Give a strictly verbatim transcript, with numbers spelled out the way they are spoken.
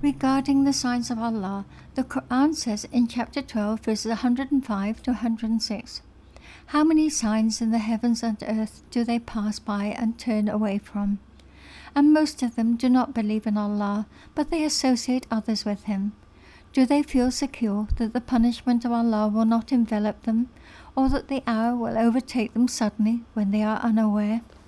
Regarding the signs of Allah, the Quran says in chapter twelve, verses one hundred five to one hundred six, "How many signs in the heavens and earth do they pass by and turn away from? And most of them do not believe in Allah, but they associate others with Him. Do they feel secure that the punishment of Allah will not envelop them, or that the hour will overtake them suddenly when they are unaware?"